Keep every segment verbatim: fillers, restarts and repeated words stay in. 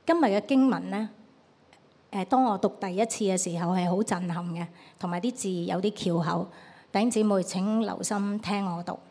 今日嘅經文咧，誒，當我讀第一次嘅時候係好震撼嘅，同埋啲字有啲翹口。弟兄姊妹請留心聽我讀。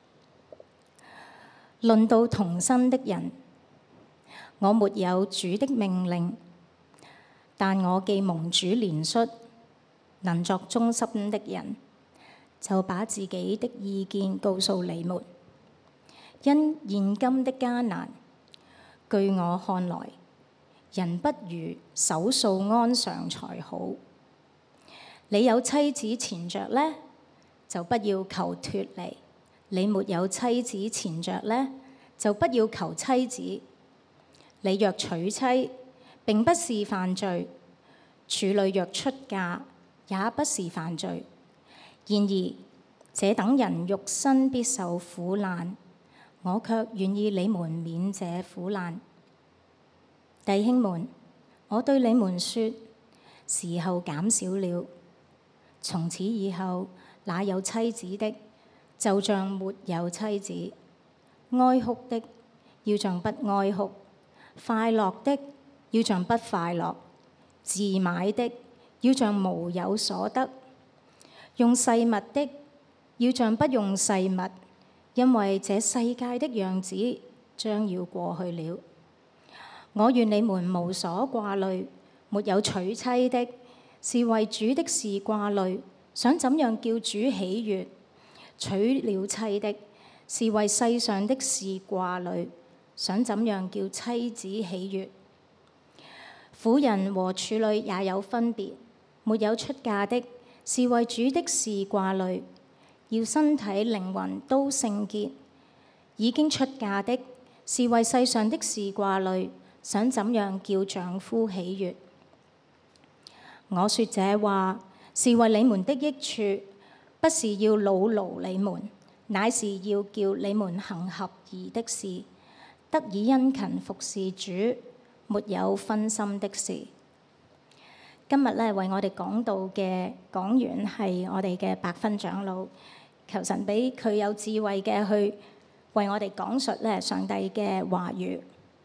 論到童身的人，我沒有主的命令，但我既蒙主憐恤，能作忠心的人，就把自己的意見告訴你們。因現今的艱難，據我看來，人不如守素安常才好。你有妻子纏着呢，就不要求脫離；你沒有妻子纏着呢，就不要求妻子。你若娶妻，並不是犯罪；處女若出嫁，也不是犯罪。然而，這等人肉身必受苦難，我卻願意你們免這苦難。弟兄們，我對你們說，時候減少了。從此以後，那有妻子的，就像沒有妻子；哀哭的，要像不哀哭；快樂的，要像不快樂；自買的，要像無有所得；用世物的，要像不用世物，因為這世界的樣子將要過去了。我願你們無所掛慮。沒有娶妻的，是為主的事掛慮，想怎樣叫主喜悅；娶了妻的，是為世上的事掛慮，想怎樣叫妻子喜悅。婦人和處女也有分別，沒有出嫁的，是為主的事掛慮，要身體靈魂都聖潔；已經出嫁的，是為世上的事掛慮，想怎樣叫丈夫喜悅。我說這話是為你們的益處，不是要惱勞你們，乃是要叫你們行合宜的事，得以殷勤服侍主，沒有分心的事。今日咧為我哋講道嘅講員係我哋嘅白芬長老，求神俾佢有智慧嘅去為我哋講述咧上帝嘅話語。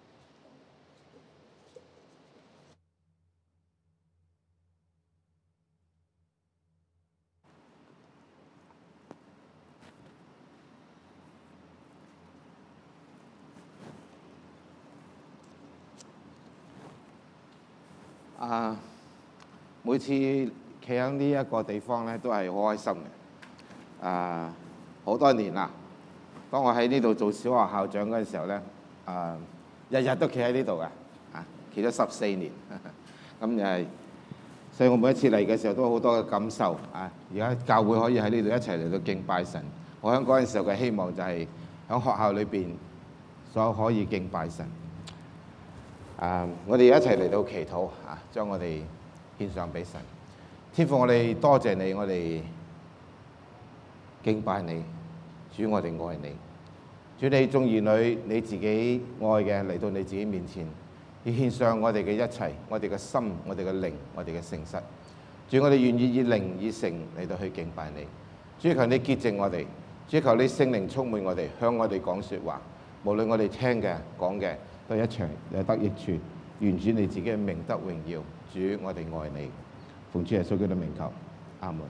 啊！每次企喺呢一個地方咧，都係好開心嘅。啊，好多年啦。當我喺呢度做小學校長嗰陣時候咧，啊，日日都企喺呢度嘅，啊，企咗十四年。咁就係，所以我每一次嚟嘅時候都好多嘅感受。啊，而家教會可以喺呢度一齊嚟到敬拜神。我喺嗰陣時候嘅希望就係喺學校裏邊所可以敬拜神。啊！我哋一齊嚟到祈禱啊，將我哋獻上俾神。天父，我哋多謝你，我哋敬拜你，主，我哋愛你。主，你眾兒女，你自己愛嘅嚟到你自己面前，要獻上我哋嘅一切，我哋嘅心，我哋嘅靈，我哋嘅誠實。主，我哋願意以靈以誠嚟到去敬拜你。主，求你潔淨我哋，主，求你聖靈充滿我哋，向我哋講説話。無論我哋聽嘅講嘅，都一齊有得益處，願主你自己嘅名得榮耀。主，我哋愛你，奉主耶穌基督名求，阿門。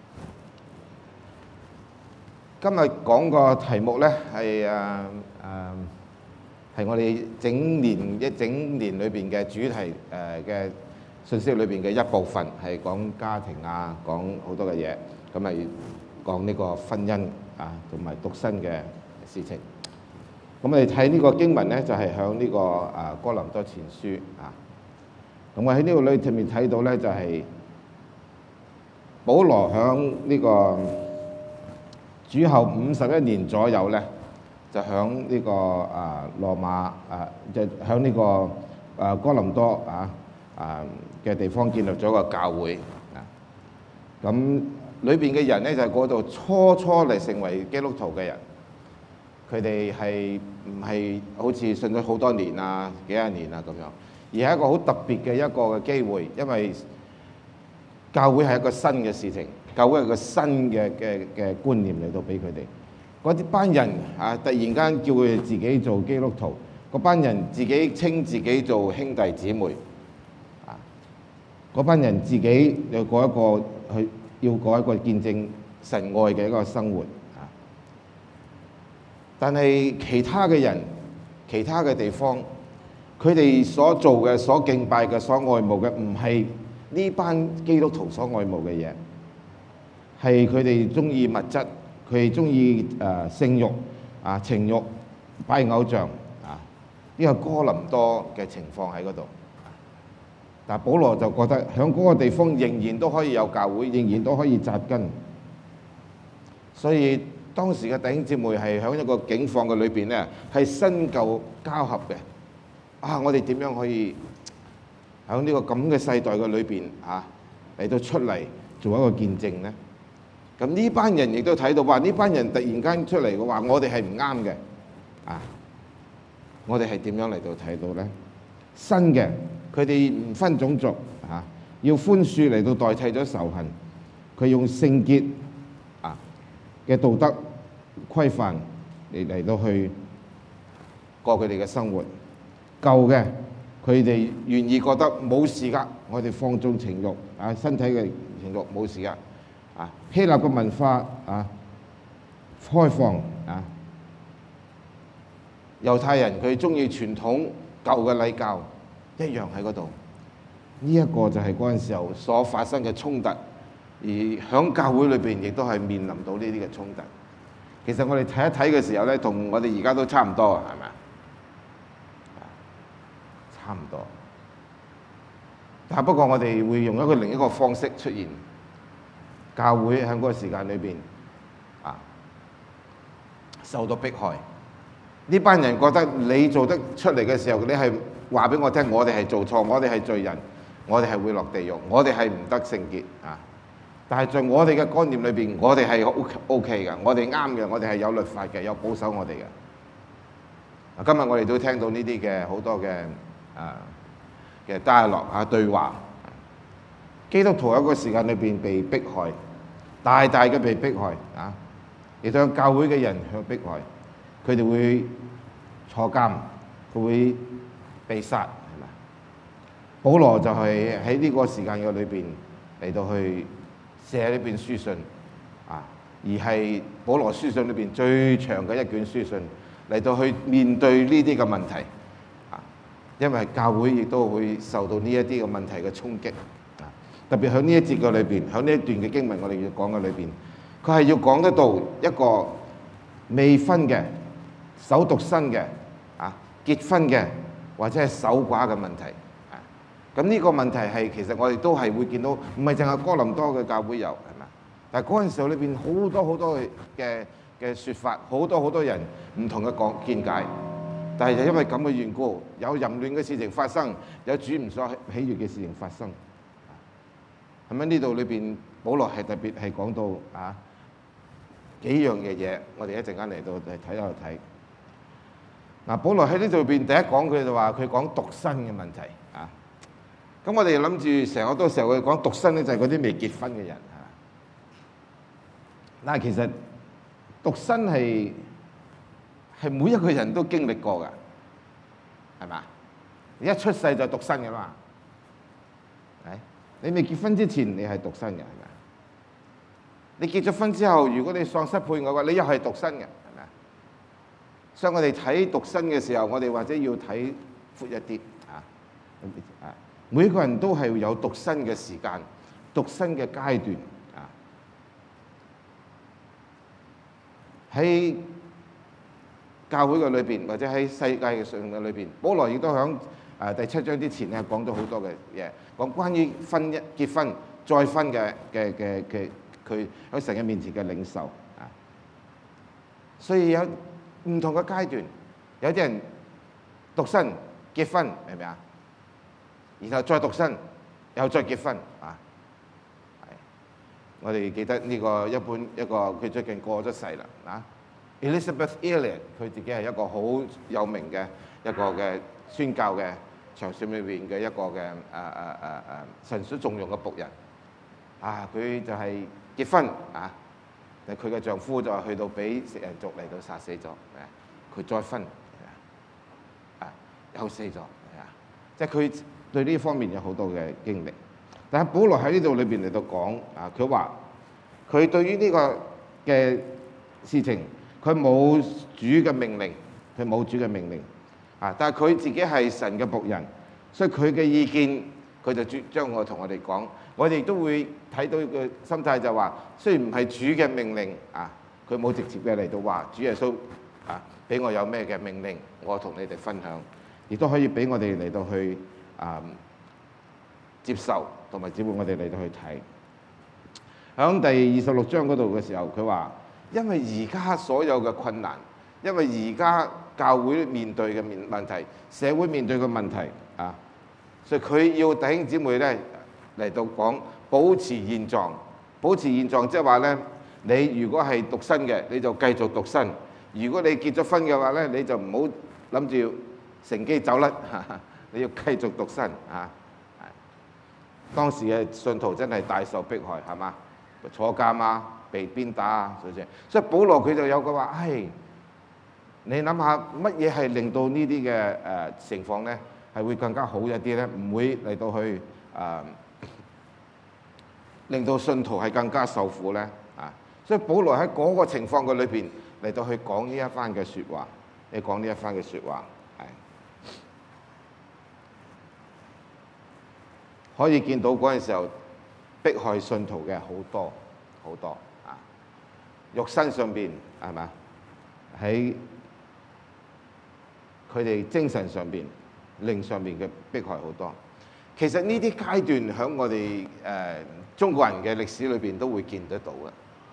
今日講個題目咧係誒誒係我哋整年一整年裏邊嘅主題誒嘅信息裏邊嘅一部分，係講家庭啊，講好多嘅嘢，咁係講呢個婚姻啊同埋獨身嘅事情。咁我哋睇呢個經文咧，就係響呢個啊哥林多前書啊。咁我喺呢個裏面睇到咧，就係保羅響呢個主後五十一年左右咧，就響呢個啊羅馬啊，就響呢個啊哥林多啊啊嘅地方建立咗個教會啊。咁裏邊嘅人咧，就係嗰度初初嚟成為基督徒嘅人。佢哋係唔係好似信咗好多年啊、幾廿年啊咁樣，而係一個好特別嘅一個嘅機會，因為教會係一個新嘅事情，教會係一個新嘅嘅嘅觀念嚟到俾佢哋。嗰啲班人啊，突然間叫佢哋自己做基督徒， 嗰班人自己稱自己做兄弟姊妹，啊，嗰班人自己又過一個去要過一個見證神愛嘅一個生活，啊，但係其他嘅人、其他嘅地方，佢哋所做嘅、所敬拜嘅、所愛慕嘅，唔係呢班基督徒所愛慕嘅嘢，係佢哋中意物質，佢哋中意誒性慾啊、情慾、拜偶像啊，呢個哥林多嘅情況喺嗰度。但係保羅就覺得喺嗰個地方仍然都可以有教會，仍然都可以扎根。所以當時嘅弟兄姊妹係喺一個境況嘅裏邊咧，係新舊交合嘅。啊！我哋點樣可以喺呢個咁嘅世代嘅裏邊啊嚟到出嚟做一個見證呢？咁呢班人亦都睇到話，呢班人突然間出嚟嘅話，我哋係唔啱嘅啊！我哋係點樣嚟到睇到呢？新嘅，佢哋唔分種族啊，要寬恕嚟到代替咗仇恨，佢用聖潔啊嘅道德規範嚟嚟到去過佢哋嘅生活。舊嘅，佢哋願意覺得冇事㗎，我哋放縱情慾啊，身體嘅情慾冇事㗎啊。希臘嘅文化啊，開放啊，猶太人佢中意傳統舊嘅禮教一樣喺嗰度。呢一個就係嗰陣時候所發生嘅衝突，而響教會裏邊亦都係面臨到呢啲嘅衝突。其實我哋睇一睇嘅時候咧，同我哋而家都差唔多啊，係咪啊？差唔多，但係不過我哋會用一個另一個方式出現。教會喺嗰個時間裏邊啊，受到迫害。呢班人覺得你做得出嚟嘅時候，你係話俾我聽，我哋係做錯，我哋係罪人，我哋係會落地獄，我哋係唔得聖潔啊！但係在我哋嘅觀念裏邊，我哋係 O K 嘅，我哋啱嘅，我哋係有律法嘅，有保守我哋嘅。今日我哋都聽到呢啲嘅好多嘅啊嘅 dialogue 啊對話。基督徒喺個時間裏邊被迫害，大大嘅被迫害啊！亦都有教會嘅人向迫害，佢哋會坐監，佢會被殺，係咪？保羅就係喺呢個時間嘅裏邊嚟到去寫呢篇書信啊，而係保羅書信裏邊最長嘅一卷書信，嚟到去面對呢啲嘅問題啊，因為教會亦都會受到呢一啲嘅問題嘅衝擊啊，特別喺呢一節嘅裏邊，喺呢一段嘅經文我哋要講嘅裏邊，佢係要講得到一個未婚嘅、守獨身嘅啊、結婚嘅或者係守寡嘅問題啊。咁呢個問題係其實我哋都係會見到，唔係淨係哥林多嘅教會有，係咪？但係嗰陣時候裏邊好多好多嘅嘅説法，好多好多人唔同嘅講見解，但係就因為咁嘅緣故，有淫亂嘅事情發生，有主唔所喜悅嘅事情發生。係咪呢度裏邊保羅係特別係講到啊幾樣嘅嘢，我哋一陣間嚟到嚟睇下睇。嗱，保羅喺呢度邊第一講佢就話佢講獨身嘅問題啊。咁我哋諗住成日好多時候佢講獨身咧，就係嗰啲未結婚嘅人啊。但係其實獨身係係每一個人都經歷過㗎，係嘛？你一出世就獨身㗎嘛，係。你未結婚之前你係獨身嘅，係咪？你結咗婚之後，如果你喪失配偶嘅話，你又係獨身嘅，係咪？所以我哋睇獨身嘅時候，我哋或者要睇闊一啲啊。啊，每個人都係有獨身嘅時間、獨身嘅階段啊。喺教會嘅裏邊，或者喺世界嘅上嘅裏邊，保羅亦都響誒第七章之前咧講咗好多嘅嘢，講關於婚一結婚再婚嘅嘅嘅嘅佢喺神嘅面前嘅領受啊。所以有唔同嘅階段，有啲人獨身結婚，明唔明啊？然後再獨身，又再結婚啊。係，我哋記得呢個一本一個佢最近過咗世啦啊。Elizabeth Elliot 佢自己係一個好有名嘅一個嘅宣教嘅場所裏邊嘅一個嘅誒誒誒誒神所重用嘅僕人啊，佢就係結婚啊，但佢嘅丈夫就係去到俾食人族嚟到殺死咗，佢再婚啊， 又死咗，係啊，即係佢對呢方面有好多嘅經歷。但係保羅喺呢度裏邊嚟到講啊，佢話佢對於呢個嘅事情，佢冇主嘅命令，佢冇主嘅命令啊，但係佢自己係神嘅僕人，所以佢嘅意見佢就將我同我哋講，我哋都會睇到個心態就話，雖然唔係主嘅命令啊，佢冇直接嘅嚟到話主耶穌啊俾我有咩嘅命令，我同你哋分享，亦都可以俾我哋嚟到去啊接受，同埋只會我哋嚟到去睇。喺第二十六章嗰度嘅時候，佢話因為而家所有嘅困難，因為而家教會面對嘅面問題，社會面對嘅問題啊，所以佢要弟兄姊妹咧嚟到講保持現狀，保持現狀，即係話咧，你如果係獨身嘅，你就繼續獨身；如果你結咗婚嘅話咧，你就唔好諗住乘機走甩，你要繼續獨身啊！當時嘅信徒真係大受迫害，係嘛？坐監啊，被鞭打啊，所以所以保羅佢就有句話，唉，你諗下乜嘢係令到呢啲嘅誒情況咧係會更加好一啲咧？唔會嚟到去誒、呃、令到信徒係更加受苦咧啊！所以保羅喺嗰個情況嘅裏邊嚟到去講呢一番嘅説話，你講呢一番嘅説話係。可以見到嗰陣時候迫害信徒嘅好多好多啊，肉身上邊係嘛？喺佢哋精神上邊、靈上邊嘅迫害好多。其實呢啲階段喺我哋誒、呃、中國人嘅歷史裏邊都會見得到嘅。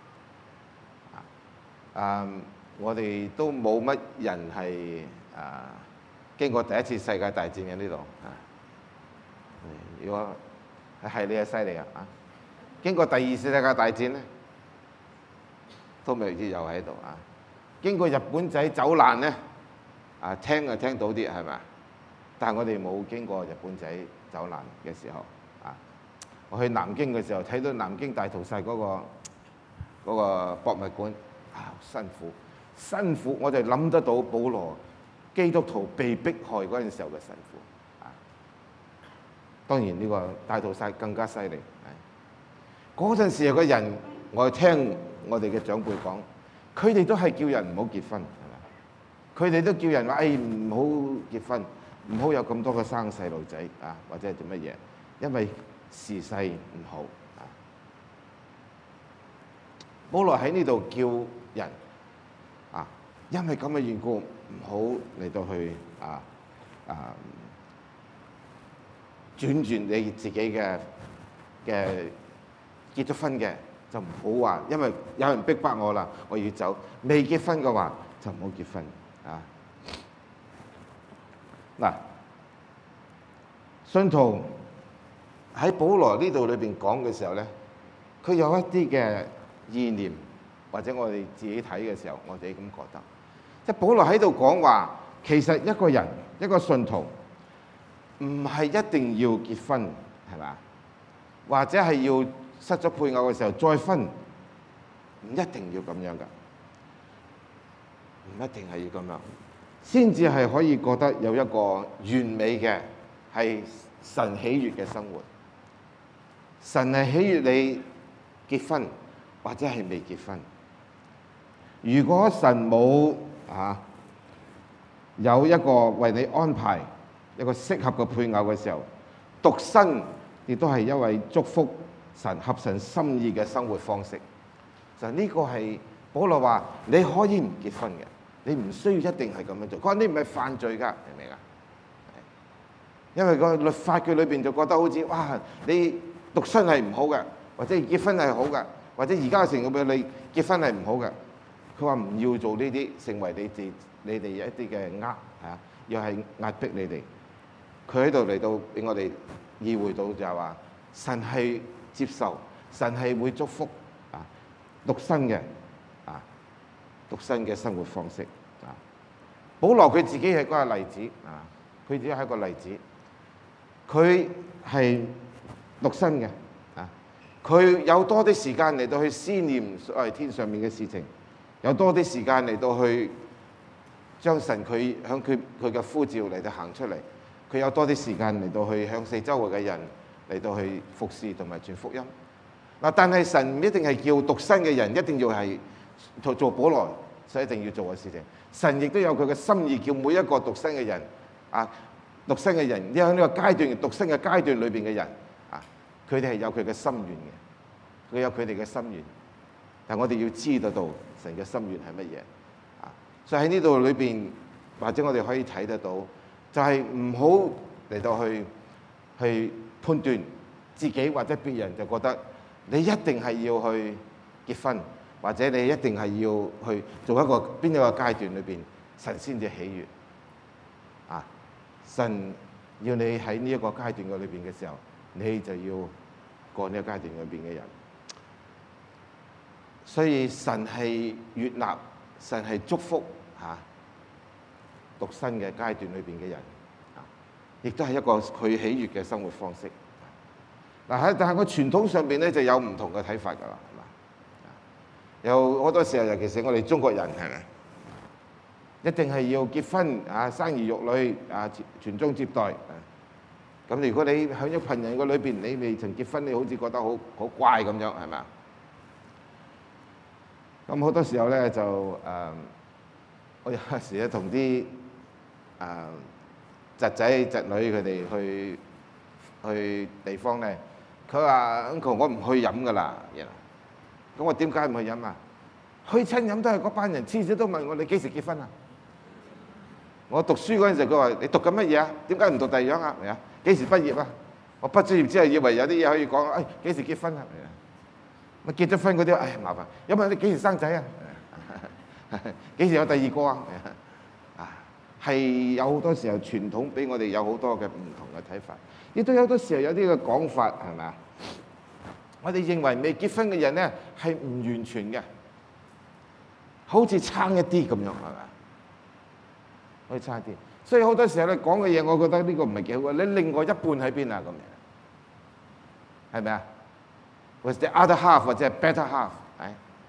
啊，我哋都冇乜人係啊經過第一次世界大戰嘅呢度啊。如果係你係犀利啊！啊，經過第二次世界大戰咧，都未知又喺度啊！經過日本仔走難咧，啊聽就聽到啲係咪？但係我哋冇經過日本仔走難嘅時候啊！我去南京嘅時候睇到南京大屠殺嗰個嗰個博物館啊，辛苦辛苦，我哋諗得到保羅基督徒被迫害嗰陣時候嘅辛苦。當然呢個大屠殺更加犀利。嗰陣時有個人，我聽我哋嘅長輩講，佢哋都係叫人唔好結婚，係咪？佢哋都叫人話：誒唔好結婚，唔好有咁多嘅生細路仔啊，或者係做乜嘢？因為時勢唔好啊。保羅喺呢度叫人啊，因為咁嘅緣故，唔好嚟到去啊啊。轉轉你自己嘅嘅結咗婚嘅就唔好話，因為有人逼迫我啦，我要走。未結婚嘅話就唔好結婚啊！嗱，信徒喺保羅呢度裏邊講嘅時候咧，佢有一啲嘅意念，或者我哋自己睇嘅時候，我哋咁覺得，即係保羅喺度講話，其實一個人一個信徒。唔係一定要結婚，係嘛？或者係要失咗配偶嘅時候再婚，唔一定要咁樣噶，唔一定係要咁樣，先至係可以覺得有一個完美嘅係神喜悅嘅生活。神係喜悅你結婚，或者係未結婚。如果神冇啊有一個為你安排一個適合嘅配偶嘅時候，獨身亦都係一位祝福神合神心意嘅生活方式。就呢個係保羅話，你可以唔結婚嘅，你唔需要一定係咁樣做。佢話你唔係犯罪㗎，明唔明啊？因為個律法佢裏邊就覺得好似哇，你獨身係唔好嘅，或者結婚係好嘅，或者而家嘅情況俾你結婚係唔好嘅。佢話唔要做呢啲，成為你哋你哋一啲嘅呃嚇，又係壓迫你哋。佢喺度嚟到俾我哋意會到就係話，神係接受，神係會祝福啊獨身嘅啊獨身嘅生活方式啊。保羅佢自己係嗰個例子啊，佢自己係一個例子。佢係獨身嘅啊，佢有多啲時間嚟到去思念所謂天上面嘅事情，有多啲時間嚟到去將神佢響佢佢嘅呼召嚟到行出嚟，佢有多啲時間嚟到去向四周圍嘅人嚟到去服侍同埋傳福音。嗱，但係神唔一定係叫獨身嘅人一定要係做做保羅所以一定要做嘅事情。神亦都有佢嘅心意，叫每一個獨身嘅人啊，獨身嘅人，因為喺呢個階段獨身嘅階段裏邊嘅人啊，佢哋係有佢嘅心願嘅，佢有佢哋嘅心願。但我哋要知道到神嘅心願係乜嘢啊？所以喺呢度裏邊，或者我哋可以睇得到，就係唔好嚟到去去判斷自己或者別人就覺得你一定係要去結婚，或者你一定係要去做一個邊一個階段裏邊，神先至喜悅啊！神要你喺呢一個階段嘅裏邊嘅時候，你就要過呢個階段裏邊嘅人。所以神係悅納，神係祝福嚇獨身嘅階段裏邊嘅人，啊，亦都係一個佢喜悅嘅生活方式。嗱喺但係個傳統上邊咧就有唔同嘅睇法㗎啦，係嘛？有好多時候，尤其是我哋中國人係咪？一定係要結婚啊，生兒育女啊，傳宗接代。咁如果你喺一群人嘅裏邊，你未曾結婚，你好似覺得好好怪咁樣，係咪？咁好多時候咧就誒、呃，我有時咧同啲誒侄仔侄女佢哋去去地方咧，佢話 Uncle 我唔去飲噶啦，咁我點解唔去飲啊？去親飲都係嗰班人，次次都問我你幾時結婚啊？我讀書嗰陣時，佢話你讀緊乜嘢啊？點解唔讀第二樣啊？係啊？幾時畢業啊？我畢咗業之後以為有啲嘢可以講，誒幾時結婚啊？咪結咗婚嗰啲，唉麻煩，因為你幾時生仔啊？幾時有第二個啊？啊，係有好多時候傳統俾我哋有好多嘅唔同嘅睇法，亦都有好多時候有啲嘅講法係咪啊？我哋認為未結婚嘅人咧係唔完全嘅，好似差一啲咁樣係咪？好似差一啲，所以好多時候咧講嘅嘢，我覺得呢個唔係幾好。你另外一半喺邊啊？咁樣係咪啊？或者 other half 或者係 better half， 係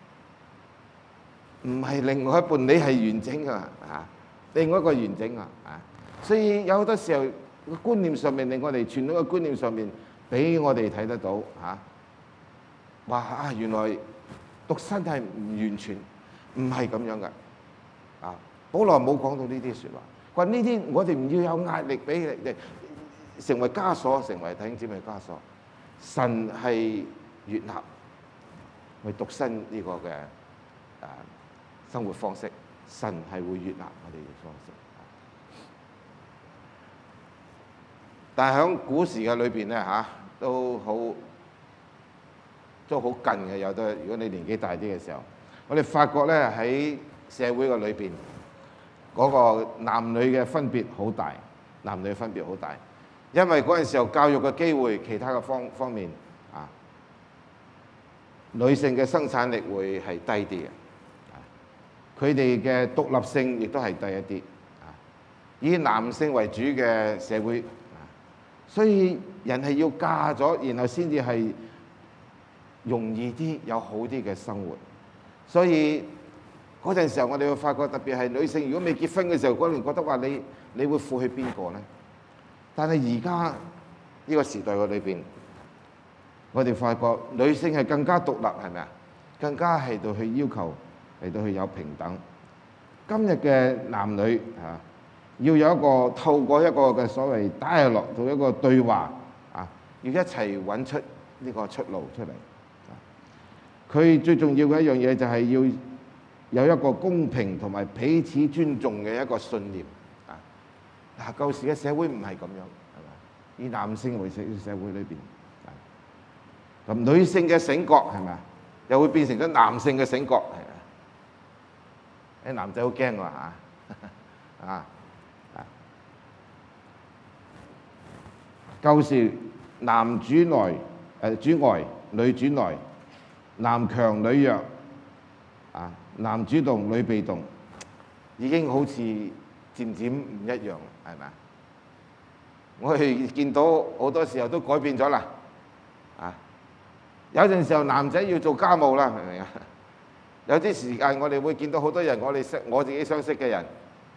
唔係另外一半？你係完整㗎啊，另外一個完整啊啊！所以有好多時候個觀念上面令我哋傳統嘅觀念上面俾我哋睇得到嚇，哇啊！原來獨身係唔完全，唔係咁樣㗎啊！保羅冇講到呢啲説話，佢話呢啲我哋唔要有壓力俾你哋成為枷鎖，成為弟兄姊妹枷鎖。神係悅納去獨身呢個嘅誒生活方式，神係會悅納我哋嘅方式。但係喺古時嘅裏邊咧嚇，都好都好近嘅。有得如果你年紀大啲嘅時候，我哋發覺咧喺社會嘅裏邊嗰個男女嘅分別好大，男女分別好大，因為嗰陣時候教育嘅機會，其他嘅方方面。女性嘅生產力會係低啲嘅，佢哋嘅獨立性亦都係低一啲，以男性為主嘅社會，所以人係要嫁咗，然後先至係容易啲，有好啲嘅生活。所以嗰陣時候，我哋會發覺，特別係女性，如果未結婚嘅時候，嗰陣覺得話你你會負起邊個呢？但係而家呢個時代嘅裏邊，我哋發覺女性係更加獨立，係咪啊？更加係到去要求嚟到去有平等。今日嘅男女啊，要有一個透過一個嘅所謂dialogue到一個對話啊，要一齊揾出呢個出路出嚟。佢最重要嘅一樣嘢就係要有一個公平同埋彼此尊重嘅一個信念啊！嗱，舊時嘅社會唔係咁樣，係嘛？以男性為社社會裏邊。咁女性嘅醒覺係咪啊？又會變成咗男性嘅醒覺，係啊！啲男仔好驚喎嚇啊啊！舊時男主內誒主外，女主內，男強女弱啊，男主動女被動，已經好似漸漸唔一樣，係咪啊？我哋見到好多時候都改變咗啦啊！有陣時候男仔要做家務啦，明唔明啊？有啲時間我哋會見到好多人，我哋識我自己相識嘅人，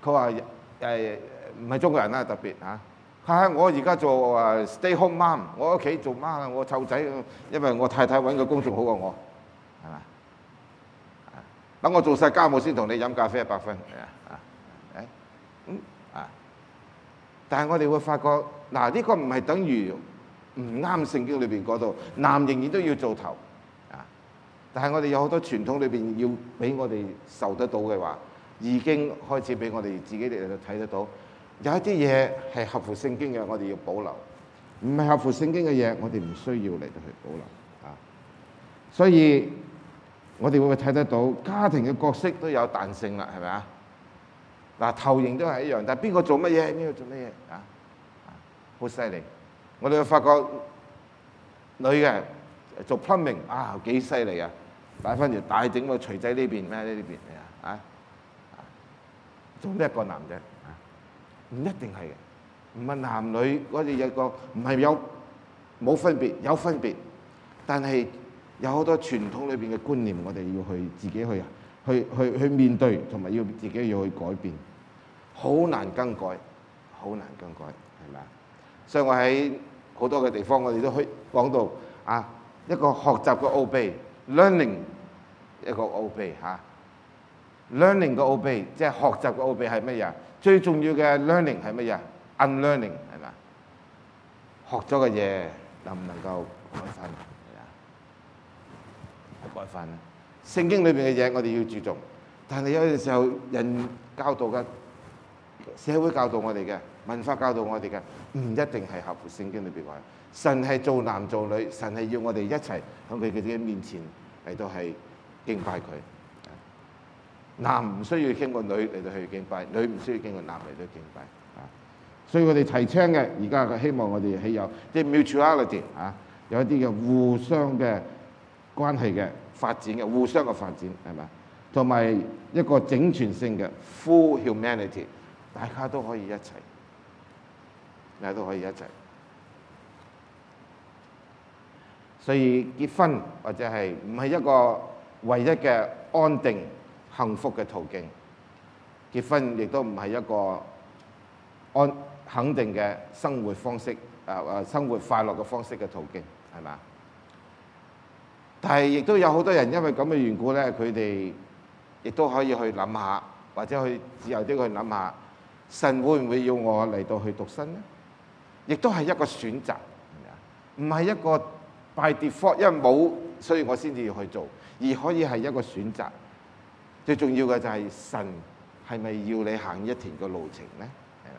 佢話誒唔係中國人啦，特別嚇。佢話我而家做誒 stay home mom，我喺屋企做媽，我湊仔，因為我太太揾個工仲好過我，係嘛？等我做晒家務先同你飲咖啡一百分，係啊啊誒嗯啊！但係我哋會發覺嗱，呢個唔係等於唔啱聖經裏邊嗰度，男仍然都要做頭啊！但係我哋有好多傳統裏邊要俾我哋受得到嘅話，已經開始俾我哋自己嚟到睇得到。有一啲嘢係合乎聖經嘅，我哋要保留；唔係合乎聖經嘅嘢，我哋唔需要嚟到去保留啊。所以我哋會睇得到家庭嘅角色都有彈性啦，係咪啊？嗱，頭型都係一樣，但係邊個做乜嘢，邊個做乜嘢啊？好犀利！我哋會發覺女嘅做 plumbing 啊，幾犀利啊！擺翻條大整個錘仔呢邊咩？呢邊係啊？做咩一個男仔？唔一定係嘅，唔係男女嗰啲有個唔係有冇分別，有分別，但係有好多傳統裏邊嘅觀念，我哋要去自己去去去去面對，同埋要自己要去改變，好難更改，好難更改，係咪啊？所以我喺好多嘅地方，我哋都可以講到啊，一個學習嘅奧秘 ，learning 一個奧秘嚇 ，learning 嘅奧秘，即係學習嘅奧秘係乜嘢？最重要嘅 learning 係乜嘢 ？unlearning 係咪？學咗嘅嘢能唔能夠改翻？係啊，改翻啦！聖經裏邊嘅嘢我哋要注重，但係有陣時候人教導嘅、社會教導我哋嘅、文化教導我哋嘅，唔一定係合乎聖經裏邊話。神係做男做女，神係要我哋一齊喺佢嘅面前嚟到係敬拜佢。男唔需要經過女嚟到去敬拜，女唔需要經過男嚟到敬拜啊！所以我哋提倡嘅而家希望我哋係有啲 mutuality 啊，有一啲嘅互相嘅關係嘅發展嘅，互相嘅發展係咪？同埋一個整全性嘅 full humanity， 大家都可以一齊，大家都可以一齊。所以結婚或者係唔係一個唯一嘅安定幸福嘅途徑，結婚亦都唔係一個安肯定嘅生活方式，啊啊生活快樂嘅方式嘅途徑，係嘛？但係亦都有好多人因為咁嘅緣故咧，佢哋亦都可以去諗下，或者去自由啲去諗下，神會唔會要我嚟到去獨身咧？亦都係一個選擇，唔係一個 by default，因為冇，所以我先至要去做，而可以係一個選擇。最重要嘅就係神係咪要你行一條嘅路程咧？係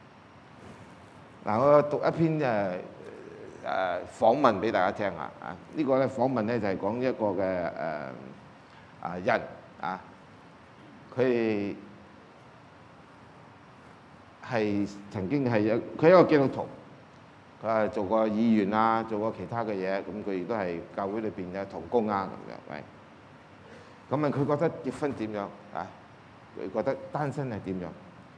啦。嗱，我讀一篇誒誒訪問俾大家聽下啊。呢個咧訪問咧就係講一個嘅誒啊人啊，佢係曾經係有佢係一個基督徒，佢係做過議員啊，做過其他嘅嘢，咁佢亦都係教會裏邊嘅同工啊咁樣，喂。咁問佢覺得結婚點樣啊？佢覺得單身係點樣？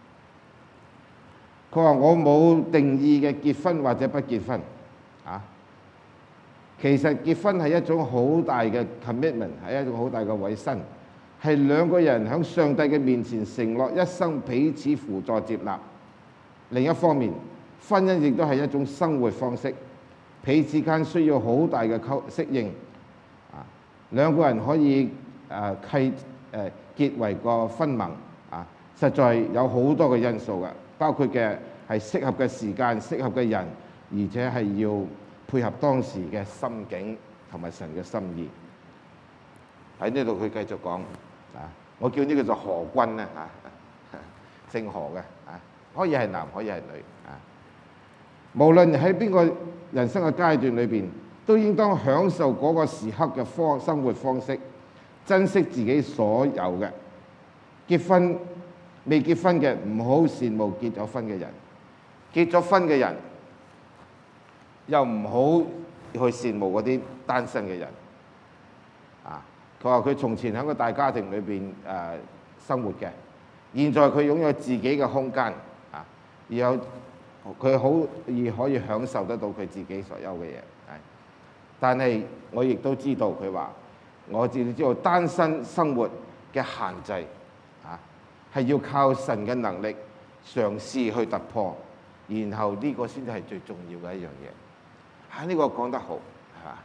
佢話：我冇定義嘅結婚或者不結婚啊。其實結婚係一種好大嘅 commitment， 係一種好大嘅委身，係兩個人喺上帝嘅面前承諾一生彼此輔助接納。另一方面，婚姻亦都係一種生活方式，彼此間需要好大嘅溝適應啊。兩個人可以誒契誒結為個婚盟啊，實在有好多嘅因素嘅，包括嘅係適合嘅時間、適合嘅人，而且係要配合當時嘅心境同埋神嘅心意。喺呢度佢繼續講啊，我叫呢個做何君咧嚇，姓何嘅啊，可以係男，可以係女啊。無論喺邊個人生嘅階段裏邊，都應當享受嗰個時刻嘅方生活方式。珍惜自己所有嘅。結婚未結婚嘅唔好羨慕結咗婚嘅人，結咗婚嘅人又唔好去羨慕嗰啲單身嘅人。啊，佢話佢從前喺個大家庭裏邊誒生活嘅，現在佢擁有自己嘅空間啊，然後佢好易可以享受得到佢自己所有嘅嘢。係，但係我亦都知道佢話。我自己知道單身生活嘅限制，啊， 係要靠神嘅能力嘗試去突破，然後呢個先至係最重要嘅一樣嘢。嚇、啊，呢、這個講得好，係嘛？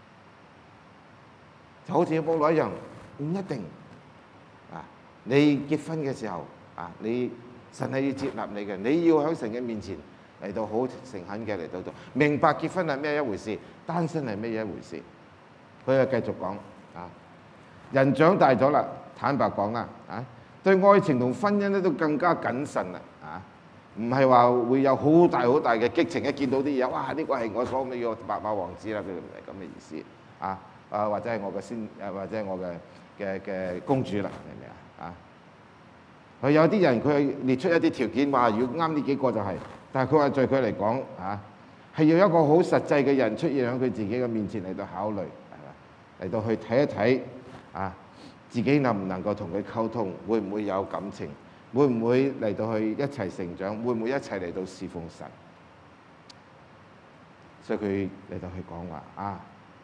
就好似保羅一樣，唔一定啊！你結婚嘅時候啊，你神係要接納你嘅，你要喺神嘅面前嚟到好誠懇嘅嚟到做，明白結婚係咩一回事，單身係咩一回事。佢又繼續講啊，人長大咗啦，坦白講啦，啊，對愛情同婚姻咧都更加謹慎啦，啊，唔係話會有好大好大嘅激情，一見到啲嘢，哇！呢個係我所謂嘅白馬王子啦，佢唔係咁嘅意思，啊啊，或者係我嘅先，誒或者係我嘅嘅嘅公主啦，明唔明啊？啊，佢有啲人佢列出一啲條件，話如果啱呢幾個就係，但係佢話對佢嚟講，啊，係要一個好實際嘅人出現喺佢自己嘅面前嚟到考慮。嚟到去睇一睇啊，自己能唔能夠同佢溝通，會唔會有感情，會唔會嚟到去一齊成長，會唔會一齊嚟到侍奉神？所以佢嚟到去講話啊，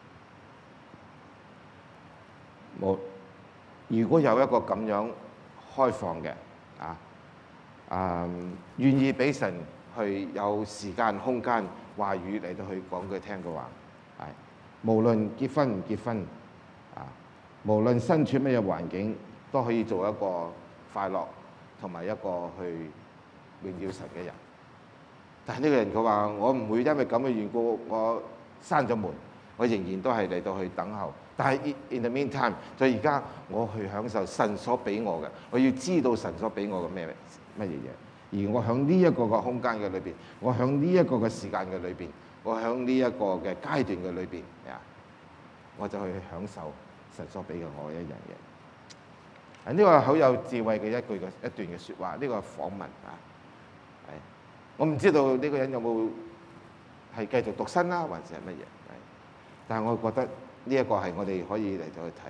冇，如果有一個咁樣開放嘅啊啊，願意俾神去有時間空間話語嚟到去講佢聽嘅話，係。無論結婚唔結婚，啊，無論身處乜嘢環境，都可以做一個快樂同埋一個去榮耀神嘅人。但係呢個人佢話：我唔會因為咁嘅緣故，我閂咗門，我仍然都係嚟到去等候。但係 in the meantime，就而家我去享受神所俾我嘅，我要知道神所俾我嘅咩乜嘢嘢。而我喺呢一個嘅空間嘅裏邊，我喺呢一個嘅時間嘅裏邊。我喺呢一個嘅階段嘅裏邊啊，我就去享受神所俾嘅我一樣嘢。啊，呢個係好有智慧嘅一句嘅一段嘅説話，呢、這個訪問啊，係我唔知道呢個人有冇係繼續獨身啦，還是係乜嘢？係，但係我覺得呢一個係我哋可以嚟到去睇。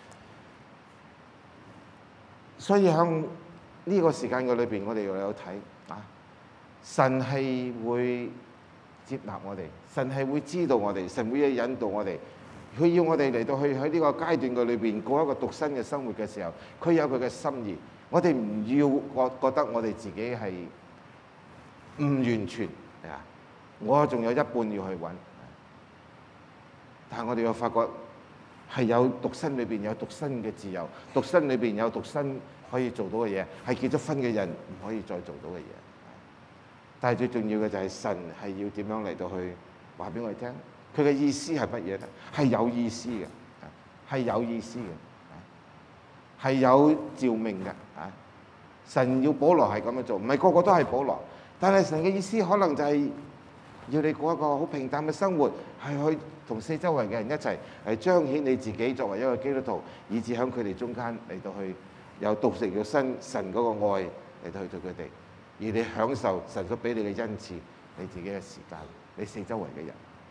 所以喺呢個時間嘅裏邊，我哋又有睇啊，神係會接納我哋，神係會知道我哋，神會引導我哋。佢要我哋嚟到去喺呢個階段嘅裏邊過一個獨身嘅生活嘅時候，佢有佢嘅心意。我哋唔要覺覺得我哋自己係唔完全啊，我仲有一半要去揾。但係我哋又發覺係有獨身裏邊有獨身嘅自由，獨身裏邊有獨身可以做到嘅嘢，係結咗婚嘅人唔可以再做到嘅嘢。但係最重要嘅就係神係要點樣嚟到去話俾我哋聽，佢嘅意思係乜嘢咧？係有意思嘅，係有意思嘅，係有召命嘅。啊，神要保羅係咁樣做，唔係個個都係保羅，但係神嘅意思可能就係要你過一個好平淡嘅生活，係去同四周圍嘅人一齊係彰顯你自己作為一個基督徒，以至喺佢哋中間嚟到去有道成肉身神嗰個愛嚟到去對佢哋。而你享受神所俾你嘅恩賜，你自己嘅時間，你四周圍嘅人。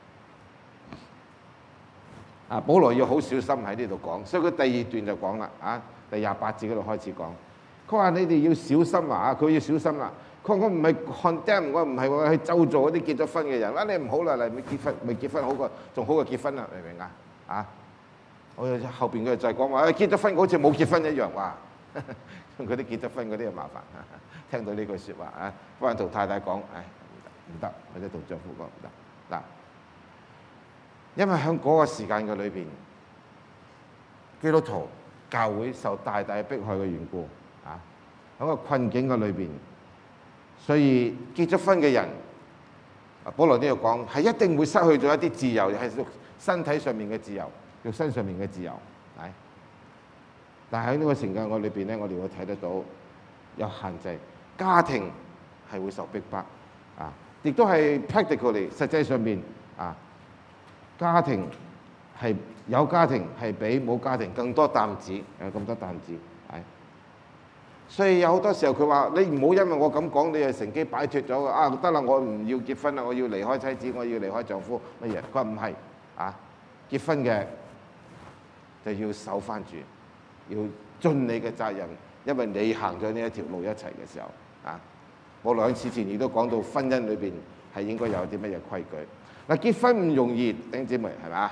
啊，保羅要好小心喺呢度講，所以佢第二段就講啦，啊，第廿八節嗰度開始講。佢話你哋要小心啊，佢要小心啦。佢話我唔係 condemn，我唔係話去咒詛嗰啲結咗婚嘅人。啊，你唔好啦，嚟未結婚，未結婚好過，仲好過結婚啦，明唔明啊？啊，我後邊佢就係講話，結咗婚好似冇結婚一樣，哇！嗰啲結咗婚嗰啲就麻煩。聽到呢句説話啊，翻同太太講，唉，唔得，或者同丈夫講唔得嗱，因為喺嗰個時間嘅裏邊，基督徒教會受大大迫害嘅緣故啊，喺個困境嘅裏邊，所以結咗婚嘅人，保羅呢度講係一定會失去咗一啲自由，係身體上面嘅自由，肉身上面嘅自由，係。但係喺呢個時間我裏邊咧，我哋會睇得到有限制。家庭係會受逼迫啊，亦都係 practically 實際上面啊，家庭係有家庭係比冇家庭更多擔子，有咁多擔子係。所以有好多時候佢話：你唔好因為我咁講，你係乘機擺脫咗啊！得啦，我唔要結婚啦，我要離開妻子，我要離開丈夫乜嘢？佢話唔係啊，結婚嘅就要守翻住，要盡你嘅責任，因為你行咗呢一條路一齊嘅時候。啊！我兩次前亦都講到婚姻裏邊係應該有啲乜嘢規矩。嗱，結婚唔容易，弟兄姊妹係嘛？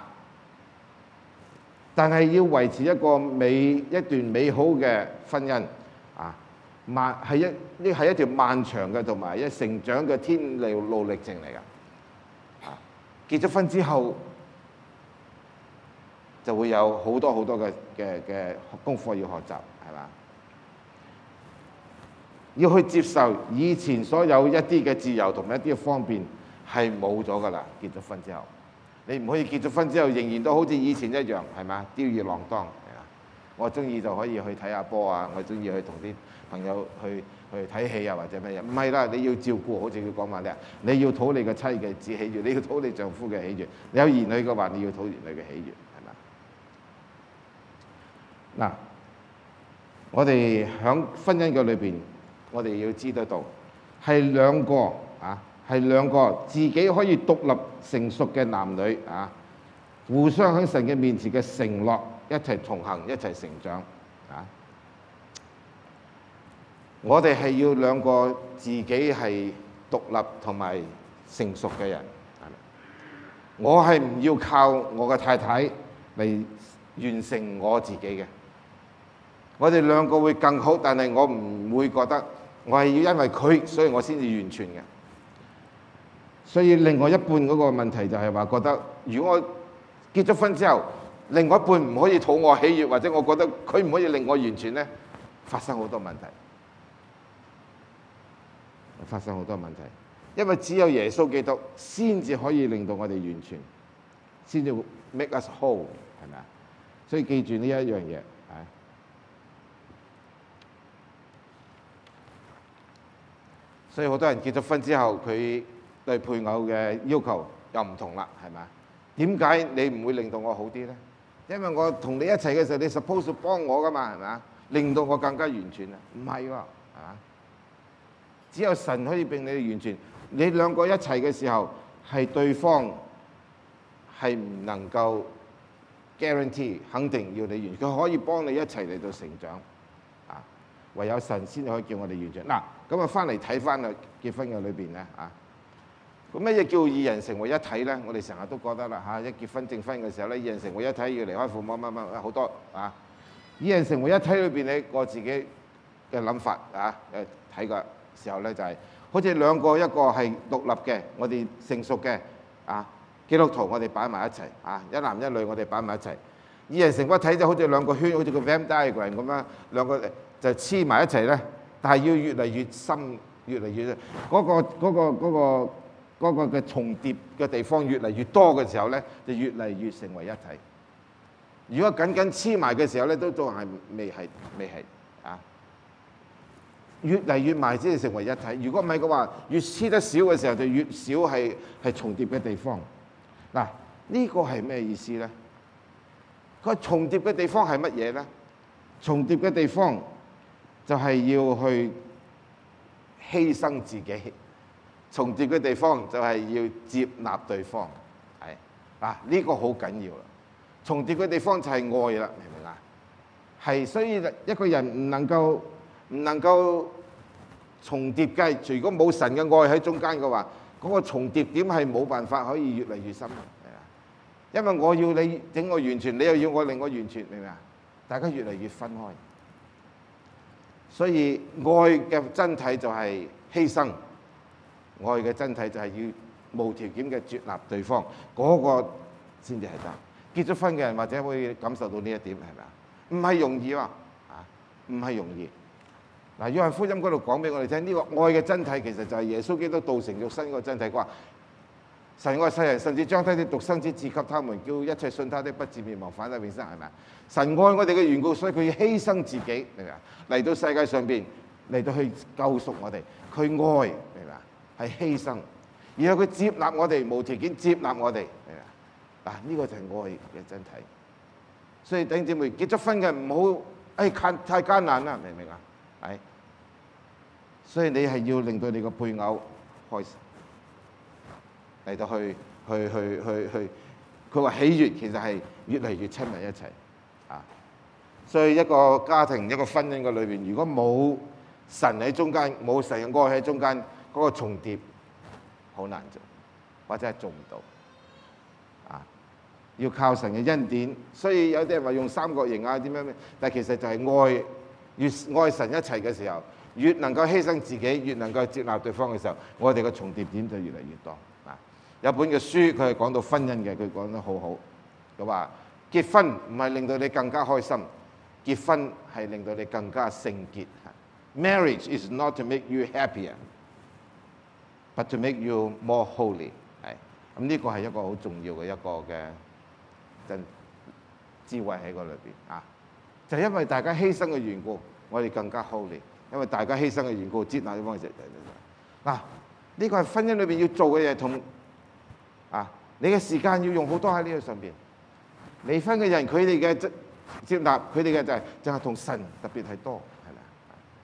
但係要維持一個美一段美好嘅婚姻啊， 漫係一呢係一條漫長嘅同埋一成長嘅天路路歷程嚟㗎。啊，結咗婚之後就會有好多好多嘅嘅嘅功課要學習，係嘛？要去接受以前所有一啲嘅自由同埋一啲嘅方便係冇咗㗎啦。結咗婚之後，你唔可以結咗婚之後仍然都好似以前一樣，係嘛？吊兒郎當，係嘛？我中意就可以去睇下波啊，我中意去同啲朋友去去睇戲啊，或者咩嘢？唔係啦，你要照顧，好似佢講話咧，你要討你嘅妻嘅子喜悅，你要討你丈夫嘅喜悅。你有兒女嘅話，你要討兒女嘅喜悅，係嘛？嗱，我哋喺婚姻嘅裏邊，我哋要知得到係兩個啊，係兩個自己可以獨立成熟嘅男女啊，互相喺神嘅面前嘅承諾，一齊同行，一齊成長啊！我哋係要兩個自己係獨立同埋成熟嘅人，係咪？我係唔要靠我嘅太太嚟完成我自己嘅。我哋兩個會更好，但係我唔會覺得我係要因為佢，所以我先至完全嘅。所以另外一半嗰個問題就係話覺得，如果我結咗婚之後，另外一半唔可以討我喜悅，或者我覺得佢唔可以令我完全咧，發生好多問題，發生好多問題。因為只有耶穌基督先至可以令到我哋完全，先至 make us whole， 係咪啊？所以記住呢一樣嘢。所以好多人結咗婚之後，佢對配偶嘅要求又唔同啦，係咪？點解你唔會令到我好啲咧？因為我同你一齊嘅時候，你 suppose 幫我噶嘛，係咪啊？令到我更加完全啊？唔係喎，係嘛？只有神可以令你完全。你兩個一齊嘅時候，係對方係唔能夠 guarantee 肯定要你完全，佢可以幫你一齊嚟到成長。唯有神先可以叫我哋完全。嗱，咁啊翻嚟睇翻啊結婚嘅裏邊咧啊，咁乜嘢叫二人成為一體咧？我哋成日都覺得啦嚇，一結婚證婚嘅時候咧，二人成為一體要離開父母乜乜乜好多啊。二人成為一體裏邊咧，我自己嘅諗法啊，誒睇嘅時候咧就係好似兩個，一個係獨立嘅，我哋成熟嘅啊基督徒，我哋擺埋一齊啊，一男一女我哋擺埋一齊。二人成為一體就好似兩個圈，好似個 Venn diagram 咁樣，兩個就黐埋一齊咧，但係要越嚟越深，越嚟越嗰個嗰個嗰個嗰個嘅重疊嘅地方越嚟越多嘅時候咧，就越嚟越成為一體。如果緊緊黐埋嘅時候咧，都仲係未係未係啊，越嚟越埋先至成為一體。如果唔係嘅話，越黐得少嘅時候，就越少係係重疊嘅地方。嗱，呢個係咩意思咧？個重疊嘅地方係乜嘢咧？重疊嘅地方就係要去犧牲自己，重疊嘅地方就係要接納對方，係嗱呢個好緊要啦。重疊嘅地方就係愛啦，明唔明啊？係，所以一個人唔能夠唔能夠重疊嘅，如果冇神嘅愛喺中間嘅話，嗰個重疊點係冇辦法可以越嚟越深。因為我要你整我完全，你又要我令我完全，明唔明啊？大家越嚟越分開，所以愛嘅真諦就係犧牲，愛嘅真諦就係要無條件嘅接納對方，嗰個先至係得。結咗婚嘅人或者會感受到呢一點，係咪啊？唔係容易喎，啊，唔係容易。嗱，約翰福音嗰度講俾我哋聽，呢個愛嘅真諦其實就係耶穌基督道成肉身嗰個真諦。佢話神愛世人，甚至將他的獨生子賜給他們，叫一切信他的不至滅亡，反得永生，係咪啊？神愛我哋嘅緣故，所以佢要犧牲自己，明唔明啊？嚟到世界上邊，嚟到去救贖我哋，佢愛，明唔明啊？係犧牲，然後佢接納我哋，無條件接納我哋，明唔明啊？嗱，呢個就係愛嘅真諦。所以弟兄姊妹結咗婚嘅唔好，誒太艱難啦，明唔明啊？係，所以你係要令到你個配偶開心。嚟到去去去去去，佢話喜悅其實係越嚟越親密一齊啊！所以一個家庭一個婚姻嘅裏邊，如果冇神喺中間，冇神嘅愛喺中間，嗰個重疊好難做，或者係做唔到啊！要靠神嘅恩典，所以有啲人話用三角形啊點樣咩？但係其實就係愛，越愛神一齊嘅時候， 越能夠犧牲自己，越能夠接納對方嘅時候，我哋嘅重疊點就越嚟越多。啊，有本嘅書佢係講到婚姻嘅，佢講得好好。佢話結婚唔係令到你更加開心，結婚係令到你更加聖潔。Marriage is not to make you happier, but to make you more holy。係咁，呢個係一個好重要嘅一個嘅真智慧喺個裏邊啊！就因為大家犧牲嘅緣故，我哋更加 holy。因為大家犧牲嘅緣故，接納對方嘅時候，嗱，呢個係婚姻裏邊要做嘅嘢，同啊你嘅時間要用好多喺呢個上邊。離婚嘅人佢哋嘅接納，佢哋嘅就係就係同神特別係多，係咪啊？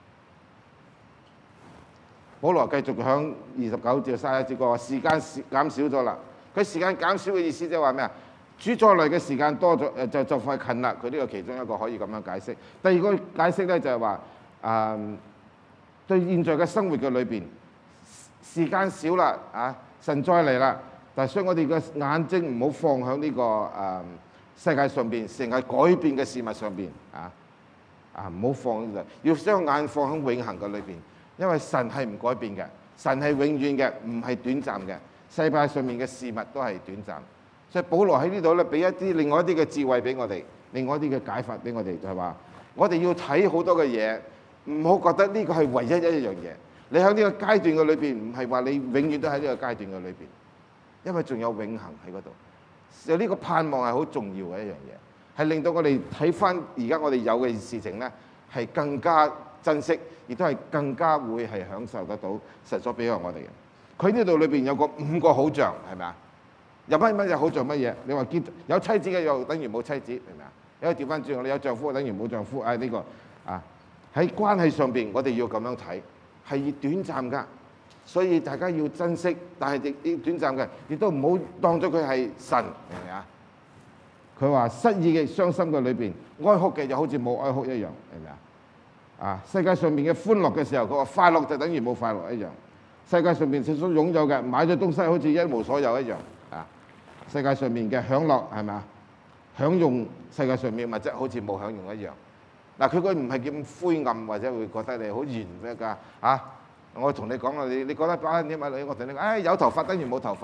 保羅繼續響二十九至三十一節講話時間減少咗啦。佢時間減少嘅意思即係話咩啊？主再來嘅時間多咗，誒就就快近啦。佢呢個其中一個可以咁樣解釋。第二個解釋咧就係話。啊、嗯！對現在嘅生活嘅裏邊，時間少啦，啊！神再嚟啦，但係所以我哋嘅眼睛唔好放喺呢、這個啊、嗯、世界上邊成日改變嘅事物上邊，啊啊唔好放，要將眼放喺永恆嘅裏邊，因為神係唔改變嘅，神係永遠嘅，唔係短暫嘅。世界上面嘅事物都係短暫，所以保羅喺呢度咧，俾一啲另外一啲嘅智慧俾我哋，另外一啲嘅解法俾我哋，就係話我哋要睇好多嘅嘢。唔好覺得呢個係唯一一樣嘢。你喺呢個階段嘅裏邊，唔係話你永遠都喺呢個階段嘅裏邊，因為仲有永恆喺嗰度。有呢個盼望係好重要嘅一樣嘢，係令到我哋睇翻而家我哋有嘅事情咧，係更加珍惜，亦都係更加會係享受得到神所俾我我哋嘅。佢呢度裏邊有個五個好像，係咪啊？有乜乜嘢好像乜嘢？你話結有妻子嘅又等於冇妻子，係咪啊？有調翻轉，你有丈夫等於冇丈夫。唉、哎，呢、這個啊。喺關係上邊，我哋要咁樣睇，係短暫㗎，所以大家要珍惜。但係亦短暫嘅，亦都唔好當咗佢係神，明唔明啊？佢話失意嘅、傷心嘅裏邊，哀哭嘅就好似冇哀哭一樣，明唔明啊？啊，世界上面嘅歡樂嘅時候，佢話快樂就等於冇快樂一樣。世界上面所擁有嘅，買咗東西好似一無所有一樣。啊，世界上面嘅享樂係咪啊？享用世界上面物質好似冇享用一樣。嗱，佢佢唔係咁灰暗，或者會覺得你好圓咩㗎嚇？我同你講啦，你你覺得把啲乜女？我同你講，唉、哎，有頭髮等於冇頭髮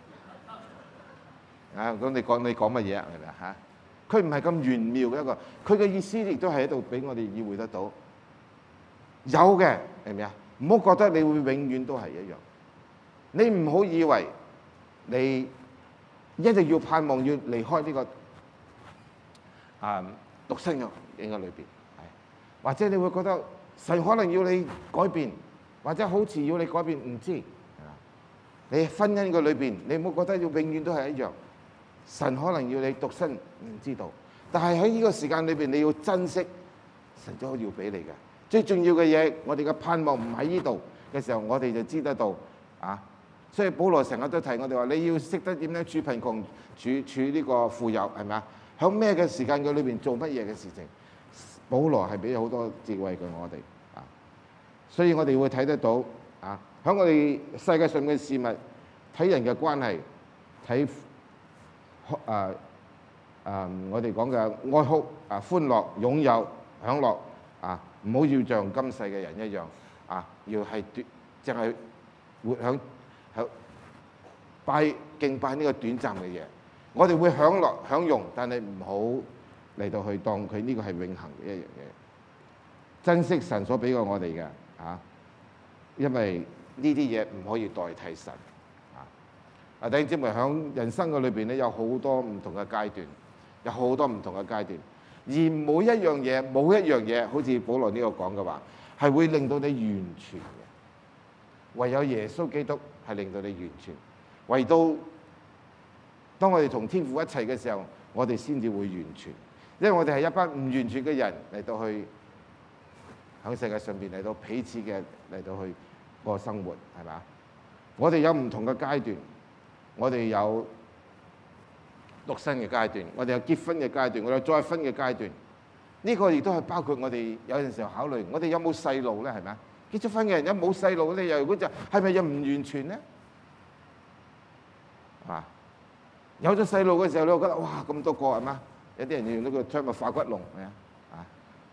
啊！咁你講你講乜嘢啊？係咪嚇？佢唔係咁玄妙嘅一個，佢嘅意思亦都係喺度俾我哋意會得到。有嘅係咪啊？唔好覺得你會永遠都係一樣。你唔好以為你一定要盼望要離開呢、這個啊獨身嘅影響裏邊。或者你會覺得神可能要你改變，或者好似要你改變，唔知。你婚姻嘅裏邊，你唔好覺得要永遠都係一樣。神可能要你獨身，唔知道。但係喺呢個時間裏邊，你要珍惜神都要俾你嘅。最重要嘅嘢，我哋嘅盼望唔喺呢度嘅時候，我哋就知得到啊。所以保羅成日都提我哋話，你要識得點樣處貧窮，處處呢個富有，係咪啊？喺咩嘅時間嘅裏邊做乜嘢嘅事情？保羅係俾好多智慧嘅我哋啊，所以我哋會睇得到啊，喺我哋世界上嘅事物，睇人嘅關係，睇啊啊我哋講嘅哀哭啊、歡樂、擁有、享樂啊，唔好要像今世嘅人一樣啊，要係淨係活響響拜敬拜呢個短暫嘅嘢。我哋會享樂享用，但係唔好嚟到去當佢呢個係永恆嘅一樣嘢，珍惜神所俾過我哋嘅啊，因為呢啲嘢唔可以代替神啊。啊，弟兄姊妹，喺人生嘅裏邊咧，有好多唔同嘅階段，有好多唔同嘅階段，而每一樣嘢冇一樣嘢，好似保羅呢個講嘅話，係會令到你完全嘅。唯有耶穌基督係令到你完全，唯到當我哋同天父一齊嘅時候，我哋先至會完全。因為我哋係一班唔完全嘅人嚟到去喺世界上邊嚟到彼此嘅嚟到去過生活，係嘛？我哋有唔同嘅階段，我哋有獨身嘅階段，我哋有結婚嘅階段，我哋有再婚嘅階段。呢個亦都係包括我哋有陣時候考慮，我哋有冇細路咧？係咪啊？結咗婚嘅人有冇細路咧？又如果就係咪又唔完全咧？係嘛？有咗細路嘅時候，你會覺得哇咁多個係嘛？有啲人用呢個槍咪化骨龍係啊，啊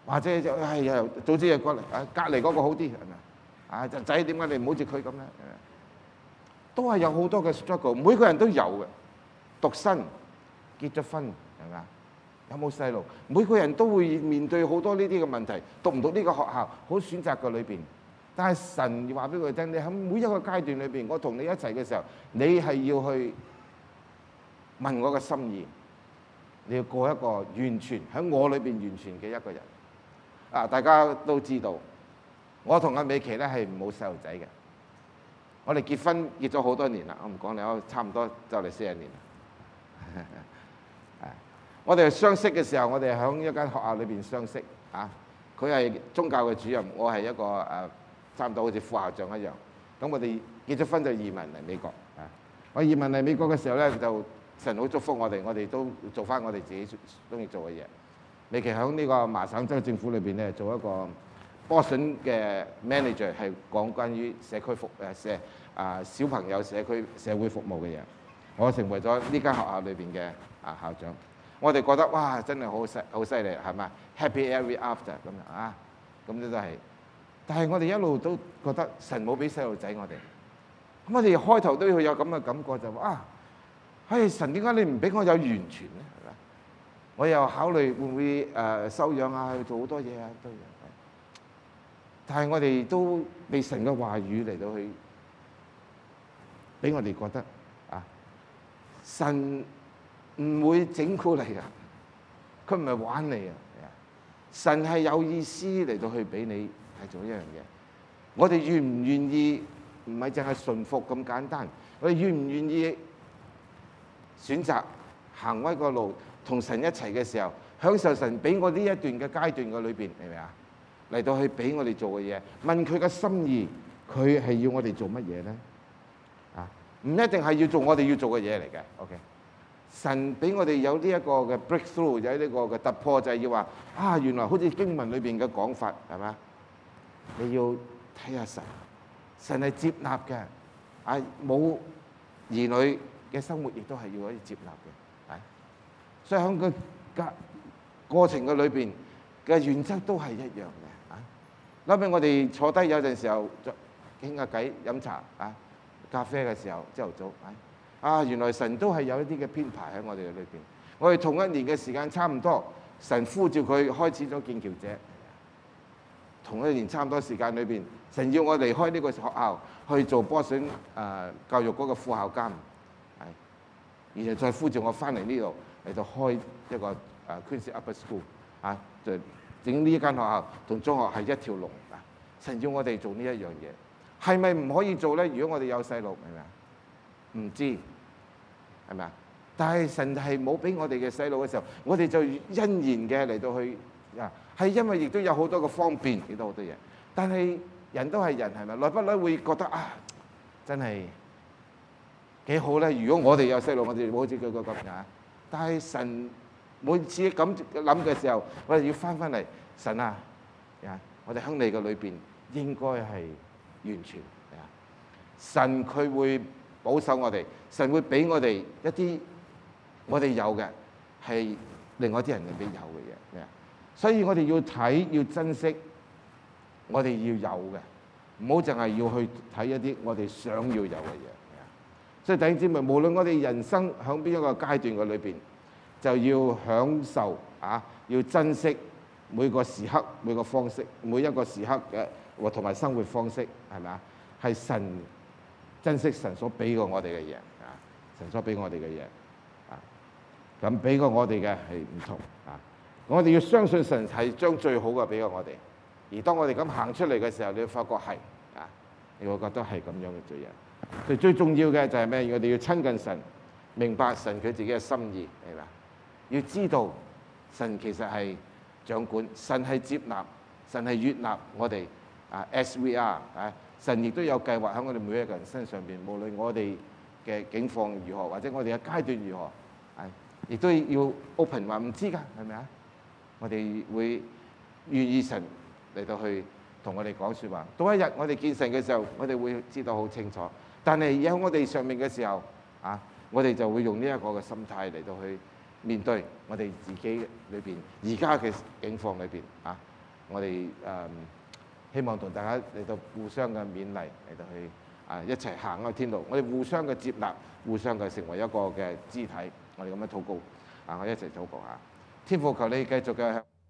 或者就係又早知又過嚟啊，隔離嗰個好啲係咪啊？就仔點解你唔好似佢咁咧？都係有好多嘅 struggle，每個人都有嘅。獨身、結咗婚係咪啊？有冇細路？每個人都會面對好多呢啲嘅問題。讀唔讀呢個學校，好選擇嘅裏邊。但係神話俾佢聽，你喺每一個階段裏邊，我同你一齊嘅時候，你係要去問我嘅心意，你要過一個完全喺我裏邊完全嘅一個人。啊，大家都知道，我同阿美琪咧係冇細路仔嘅。我哋結婚結咗好多年啦，我唔講你，我差唔多就嚟四十年啦。我哋相識嘅時候，我哋喺一間學校裏邊相識。啊，佢係宗教嘅主任，我係一個誒差唔多好似副校長一樣。咁我哋結咗婚就移民嚟美國。啊，我移民嚟美國嘅時候咧，就神好祝福我哋，我哋都做翻我哋自己中意做嘅嘢。美琪喺呢個麻省州政府裏邊咧，做一個波士頓嘅 manager， 係講關於社區服誒社啊小朋友社區社會服務嘅嘢。我成為咗呢間學校裏邊嘅啊校長。我哋覺得哇，真係好犀好犀利，係咪 ？Happy ever after 咁樣啊，咁呢都係。但係我哋一路都覺得神冇俾細路仔我哋。咁我哋開頭都要有咁嘅感覺，就話啊，唉，神點解你唔俾我有完全咧？係咪？我又考慮會唔會誒收養啊，去做好多嘢啊，都有。但係我哋都被神嘅話語嚟到去，俾我哋覺得啊，神唔會整蠱你啊，佢唔係玩你啊，神係有意思嚟到去俾你係做一樣嘢。我哋願唔願意，唔係淨係順服咁簡單，我哋願唔願意選擇行歪個路，同神一齊嘅時候，享受神俾我呢一段嘅階段嘅裏邊，係咪啊？嚟到去俾我哋做嘅嘢，問佢嘅心意，佢係要我哋做乜嘢咧？啊，唔一定係要做我哋要做嘅嘢嚟嘅。OK，神俾我哋有呢一個嘅 breakthrough，有呢個嘅突破，就係要話啊，原來好似經文裏邊嘅講法係嘛？你要睇下神，神係接納嘅，啊冇兒女嘅生活亦都係要可以接納嘅，係。所以喺個過過程嘅裏邊嘅原則都係一樣嘅。諗起我哋坐低有陣時候傾下偈飲茶啊咖啡嘅時候，朝頭早啊，原來神都係有一啲嘅編排喺我哋嘅裏邊。我哋同一年嘅時間差唔多，神呼召佢開始咗劍橋者。同一年差唔多時間裏邊，神要我離開呢個學校去做波士頓誒教育嗰個副校監，係，然後再呼召我翻嚟呢度嚟到開一個誒 Queen's Upper School 啊，就整呢一間學校同中學係一條龍啊！神要我哋做呢一樣嘢，係咪唔可以做咧？如果我哋有細路，係咪啊？唔知係咪啊？但係神係冇俾我哋嘅細路嘅時候，我哋就欣然嘅嚟到去啊，係因為亦都有好多嘅方便，亦都好多嘢。但係人都係人，係咪？耐不耐會覺得啊，真係幾好咧！如果我哋有細路，我哋好似佢個咁啊。但係神每次咁諗嘅時候，我哋要翻翻嚟，神啊，啊，我哋喺你嘅裏邊應該係完全啊。神佢會保守我哋，神會俾我哋一啲我哋有嘅係另外啲人未必有嘅嘢啊。所以我哋要睇，要珍惜我哋要有嘅，唔好淨係要去睇一啲我哋想要有嘅嘢。所以弟兄姊妹，無論我哋人生喺邊一個階段嘅裏邊，就要享受啊，要珍惜每個時刻、每個方式、每一個時刻嘅或同埋生活方式，係咪啊？係神珍惜神所俾過我哋嘅嘢啊，神所俾我哋嘅嘢啊，咁俾過我哋嘅係唔同啊。我哋要相信神係將最好嘅俾過我哋，而當我哋咁行出嚟嘅時候，你會發覺係啊，你會覺得係咁樣嘅做嘢。所以最重要嘅就係咩？我哋要親近神，明白神佢自己嘅心意，係咪？要知道神其實係掌管，神係接納，神係悅納我哋啊 ，as we are 啊，神亦都有計劃喺我哋每一個人身上邊，無論我哋嘅境況如何，或者我哋嘅階段如何，係亦都要 open 話唔知㗎，係咪啊？我哋會願意神嚟到去同我哋講説話。到一日我哋見神嘅時候，我哋會知道好清楚。但係喺我哋上面嘅時候，啊，我哋就會用呢一個嘅心態嚟到去面對我哋自己裏邊而家嘅境況裏邊啊， 我哋誒、呃、希望同大家嚟到互相嘅勉勵，嚟到去啊一齊行嗰個天路。我哋互相嘅接納，互相嘅成為一個嘅肢體。我哋咁樣禱告啊！我一齊禱告下，天父求你繼續嘅。